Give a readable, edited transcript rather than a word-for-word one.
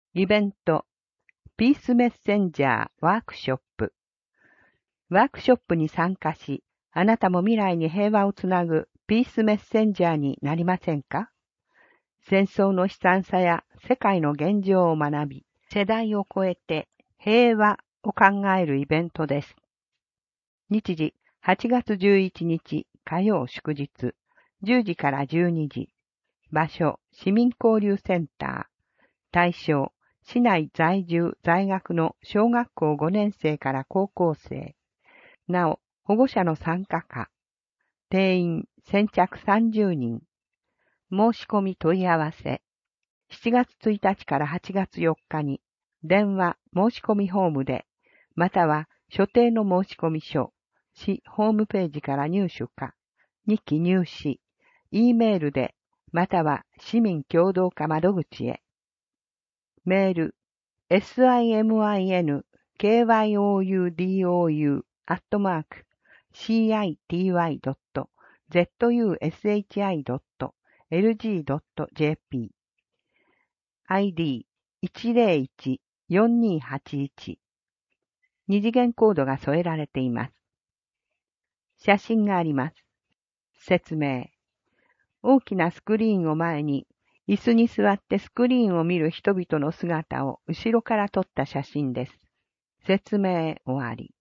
イベント、ピースメッセンジャーワークショップ。ワークショップに参加し、あなたも未来に平和をつなぐピースメッセンジャーになりませんか？戦争の悲惨さや世界の現状を学び、世代を超えて平和を考えるイベントです。日時、8月11日火曜祝日、10時から12時。場所、市民交流センター。対象、市内在住在学の小学校5年生から高校生。なお、保護者の参加可。定員先着30人。申し込み問い合わせ。7月1日から8月4日に、電話申し込みフォームで、または所定の申し込み書、市ホームページから入手か、2期入試、E メールで、または市民協同課窓口へ。メール、simkyodou.city.zushi.lg.jp ID 101-4281二次元コードが添えられています。写真があります。説明。大きなスクリーンを前に、椅子に座ってスクリーンを見る人々の姿を後ろから撮った写真です。説明終わり。